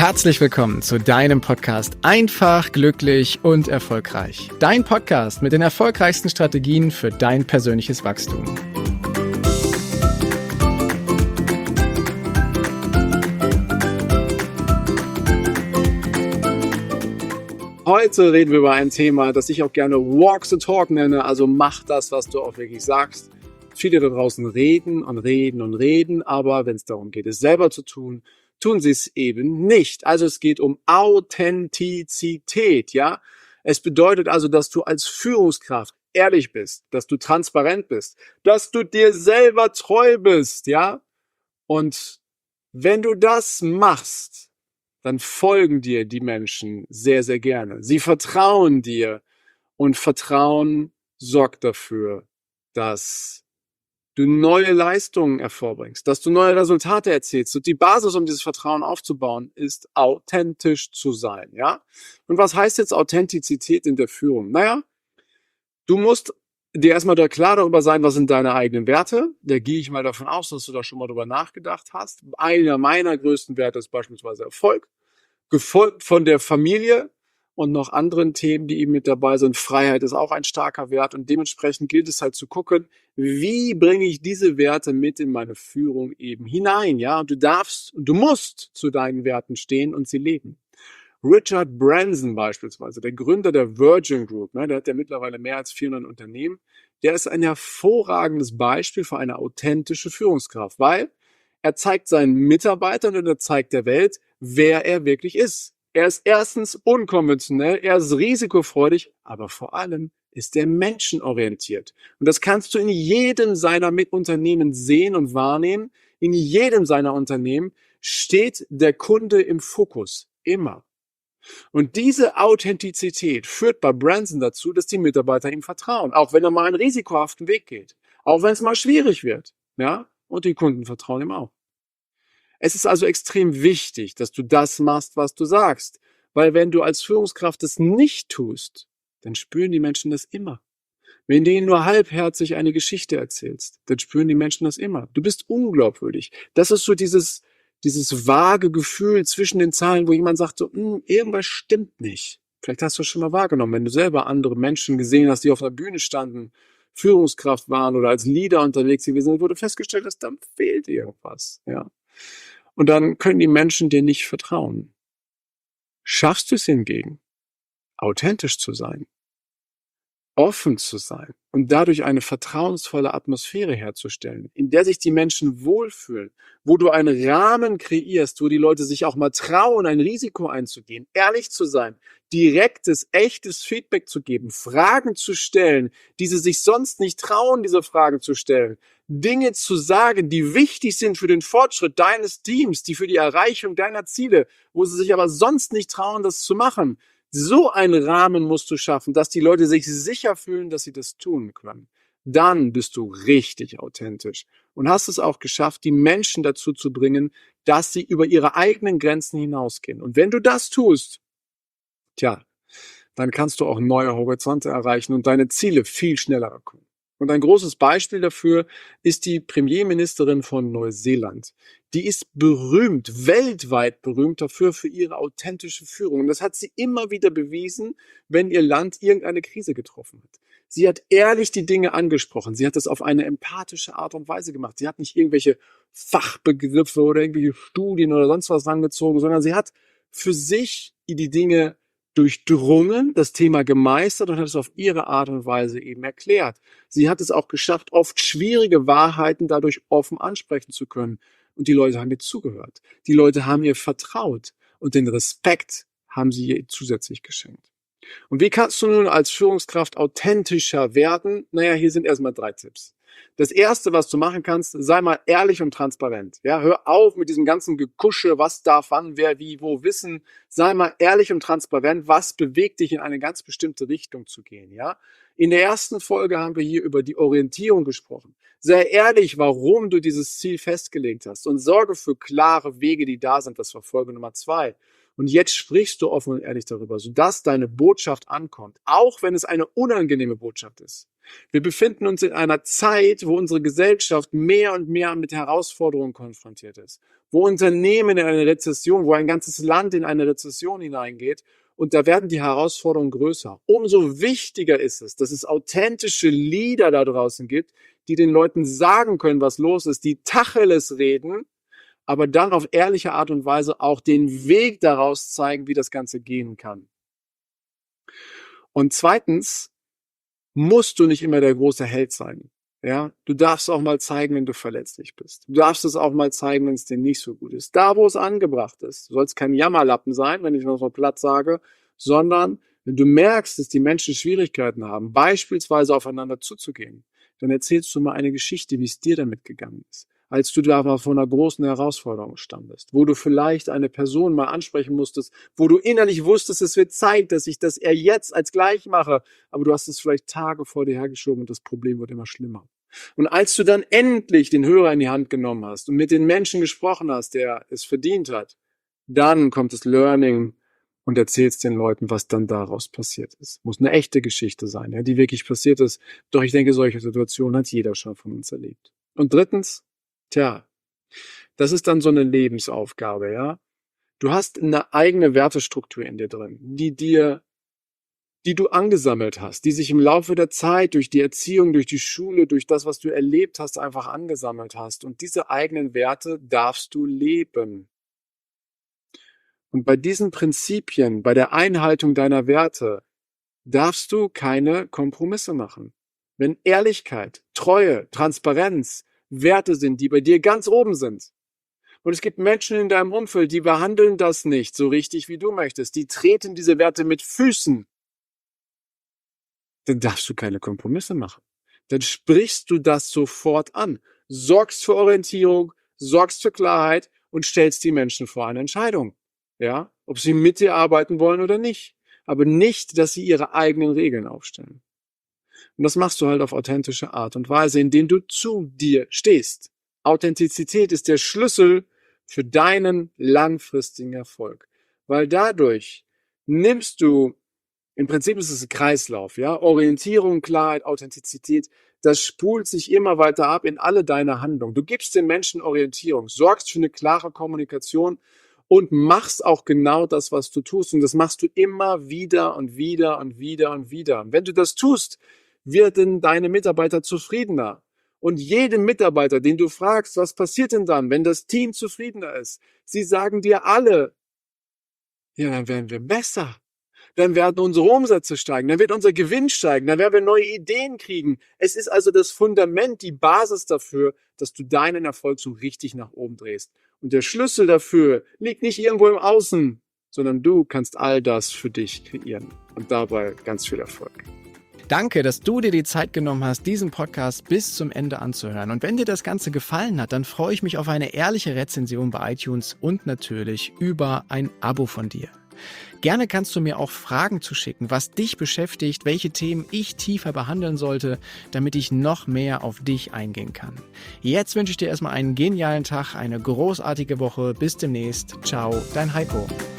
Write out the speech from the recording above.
Herzlich willkommen zu deinem Podcast Einfach, glücklich und erfolgreich. Dein Podcast mit den erfolgreichsten Strategien für dein persönliches Wachstum. Heute reden wir über ein Thema, das ich auch gerne Walk the Talk nenne, also mach das, was du auch wirklich sagst. Viele da draußen reden und reden und reden, aber wenn es darum geht, es selber zu tun, tun sie es eben nicht. Also es geht um Authentizität, ja. Es bedeutet also, dass du als Führungskraft ehrlich bist, dass du transparent bist, dass du dir selber treu bist, ja. Und wenn du das machst, dann folgen dir die Menschen sehr, sehr gerne. Sie vertrauen dir und Vertrauen sorgt dafür, dass du neue Leistungen hervorbringst, dass du neue Resultate erzielst. Und die Basis, um dieses Vertrauen aufzubauen, ist authentisch zu sein, ja? Und was heißt jetzt Authentizität in der Führung? Naja, du musst dir erstmal klar darüber sein, was sind deine eigenen Werte. Da gehe ich mal davon aus, dass du da schon mal drüber nachgedacht hast. Einer meiner größten Werte ist beispielsweise Erfolg, gefolgt von der Familie und noch anderen Themen, die eben mit dabei sind. Freiheit ist auch ein starker Wert und dementsprechend gilt es halt zu gucken, wie bringe ich diese Werte mit in meine Führung eben hinein, ja? Und du musst zu deinen Werten stehen und sie leben. Richard Branson beispielsweise, der Gründer der Virgin Group, ne, der hat ja mittlerweile mehr als 400 Unternehmen, der ist ein hervorragendes Beispiel für eine authentische Führungskraft, weil er zeigt seinen Mitarbeitern und er zeigt der Welt, wer er wirklich ist. Er ist erstens unkonventionell, er ist risikofreudig, aber vor allem ist er menschenorientiert. Und das kannst du in jedem seiner Unternehmen sehen und wahrnehmen. In jedem seiner Unternehmen steht der Kunde im Fokus, immer. Und diese Authentizität führt bei Branson dazu, dass die Mitarbeiter ihm vertrauen, auch wenn er mal einen risikohaften Weg geht, auch wenn es mal schwierig wird, ja, und die Kunden vertrauen ihm auch. Es ist also extrem wichtig, dass du das machst, was du sagst, weil wenn du als Führungskraft es nicht tust, dann spüren die Menschen das immer. Wenn du ihnen nur halbherzig eine Geschichte erzählst, dann spüren die Menschen das immer. Du bist unglaubwürdig. Das ist so dieses vage Gefühl zwischen den Zeilen, wo jemand sagt so, irgendwas stimmt nicht. Vielleicht hast du es schon mal wahrgenommen, wenn du selber andere Menschen gesehen hast, die auf der Bühne standen, Führungskraft waren oder als Leader unterwegs gewesen sind, wo du festgestellt hast, da fehlt irgendwas, ja. Und dann können die Menschen dir nicht vertrauen. Schaffst du es hingegen, authentisch zu sein, offen zu sein und dadurch eine vertrauensvolle Atmosphäre herzustellen, in der sich die Menschen wohlfühlen, wo du einen Rahmen kreierst, wo die Leute sich auch mal trauen, ein Risiko einzugehen, ehrlich zu sein, direktes, echtes Feedback zu geben, Fragen zu stellen, die sie sich sonst nicht trauen, diese Fragen zu stellen, Dinge zu sagen, die wichtig sind für den Fortschritt deines Teams, die für die Erreichung deiner Ziele, wo sie sich aber sonst nicht trauen, das zu machen. So einen Rahmen musst du schaffen, dass die Leute sich sicher fühlen, dass sie das tun können. Dann bist du richtig authentisch und hast es auch geschafft, die Menschen dazu zu bringen, dass sie über ihre eigenen Grenzen hinausgehen. Und wenn du das tust, dann kannst du auch neue Horizonte erreichen und deine Ziele viel schneller erreichen. Und ein großes Beispiel dafür ist die Premierministerin von Neuseeland. Die ist berühmt, weltweit berühmt dafür, für ihre authentische Führung. Und das hat sie immer wieder bewiesen, wenn ihr Land irgendeine Krise getroffen hat. Sie hat ehrlich die Dinge angesprochen. Sie hat das auf eine empathische Art und Weise gemacht. Sie hat nicht irgendwelche Fachbegriffe oder irgendwelche Studien oder sonst was rangezogen, sondern sie hat für sich die Dinge durchdrungen, das Thema gemeistert und hat es auf ihre Art und Weise eben erklärt. Sie hat es auch geschafft, oft schwierige Wahrheiten dadurch offen ansprechen zu können. Und die Leute haben ihr zugehört. Die Leute haben ihr vertraut. Und den Respekt haben sie ihr zusätzlich geschenkt. Und wie kannst du nun als Führungskraft authentischer werden? Naja, hier sind erstmal 3 Tipps. Das Erste, was du machen kannst, sei mal ehrlich und transparent. Ja, hör auf mit diesem ganzen Gekusche, was darf wann, wer, wie, wo wissen. Sei mal ehrlich und transparent, was bewegt dich in eine ganz bestimmte Richtung zu gehen. Ja, in der ersten Folge haben wir hier über die Orientierung gesprochen. Sei ehrlich, warum du dieses Ziel festgelegt hast und sorge für klare Wege, die da sind. Das war Folge Nummer 2. Und jetzt sprichst du offen und ehrlich darüber, sodass deine Botschaft ankommt, auch wenn es eine unangenehme Botschaft ist. Wir befinden uns in einer Zeit, wo unsere Gesellschaft mehr und mehr mit Herausforderungen konfrontiert ist, wo Unternehmen in eine Rezession, wo ein ganzes Land in eine Rezession hineingeht, und da werden die Herausforderungen größer. Umso wichtiger ist es, dass es authentische Leader da draußen gibt, die den Leuten sagen können, was los ist, die Tacheles reden, aber dann auf ehrliche Art und Weise auch den Weg daraus zeigen, wie das Ganze gehen kann. Und zweitens musst du nicht immer der große Held sein. Ja, du darfst auch mal zeigen, wenn du verletzlich bist. Du darfst es auch mal zeigen, wenn es dir nicht so gut ist. Da, wo es angebracht ist. Du sollst kein Jammerlappen sein, wenn ich noch so platt sage, sondern wenn du merkst, dass die Menschen Schwierigkeiten haben, beispielsweise aufeinander zuzugehen, dann erzählst du mal eine Geschichte, wie es dir damit gegangen ist. Als du da mal vor einer großen Herausforderung standest, wo du vielleicht eine Person mal ansprechen musstest, wo du innerlich wusstest, es wird Zeit, dass ich das eher jetzt als gleich mache, aber du hast es vielleicht Tage vor dir hergeschoben und das Problem wird immer schlimmer. Und als du dann endlich den Hörer in die Hand genommen hast und mit den Menschen gesprochen hast, der es verdient hat, dann kommt das Learning und erzählst den Leuten, was dann daraus passiert ist. Muss eine echte Geschichte sein, ja, die wirklich passiert ist. Doch ich denke, solche Situationen hat jeder schon von uns erlebt. Und drittens, das ist dann so eine Lebensaufgabe, ja. Du hast eine eigene Wertestruktur in dir drin, die du angesammelt hast, die sich im Laufe der Zeit durch die Erziehung, durch die Schule, durch das, was du erlebt hast, einfach angesammelt hast. Und diese eigenen Werte darfst du leben. Und bei diesen Prinzipien, bei der Einhaltung deiner Werte, darfst du keine Kompromisse machen. Wenn Ehrlichkeit, Treue, Transparenz Werte sind, die bei dir ganz oben sind, und es gibt Menschen in deinem Umfeld, die behandeln das nicht so richtig, wie du möchtest, die treten diese Werte mit Füßen, dann darfst du keine Kompromisse machen. Dann sprichst du das sofort an, sorgst für Orientierung, sorgst für Klarheit und stellst die Menschen vor eine Entscheidung. Ja, ob sie mit dir arbeiten wollen oder nicht. Aber nicht, dass sie ihre eigenen Regeln aufstellen. Und das machst du halt auf authentische Art und Weise, indem du zu dir stehst. Authentizität ist der Schlüssel für deinen langfristigen Erfolg. Weil dadurch nimmst du, im Prinzip ist es ein Kreislauf, ja, Orientierung, Klarheit, Authentizität, das spult sich immer weiter ab in alle deine Handlungen. Du gibst den Menschen Orientierung, sorgst für eine klare Kommunikation und machst auch genau das, was du tust. Und das machst du immer wieder und wieder und wieder und wieder. Und wenn du das tust, werden deine Mitarbeiter zufriedener. Und jedem Mitarbeiter, den du fragst, was passiert denn dann, wenn das Team zufriedener ist? Sie sagen dir alle, ja, dann werden wir besser. Dann werden unsere Umsätze steigen, dann wird unser Gewinn steigen, dann werden wir neue Ideen kriegen. Es ist also das Fundament, die Basis dafür, dass du deinen Erfolg so richtig nach oben drehst. Und der Schlüssel dafür liegt nicht irgendwo im Außen, sondern du kannst all das für dich kreieren. Und dabei ganz viel Erfolg. Danke, dass du dir die Zeit genommen hast, diesen Podcast bis zum Ende anzuhören. Und wenn dir das Ganze gefallen hat, dann freue ich mich auf eine ehrliche Rezension bei iTunes und natürlich über ein Abo von dir. Gerne kannst du mir auch Fragen zuschicken, was dich beschäftigt, welche Themen ich tiefer behandeln sollte, damit ich noch mehr auf dich eingehen kann. Jetzt wünsche ich dir erstmal einen genialen Tag, eine großartige Woche. Bis demnächst. Ciao, dein Heiko.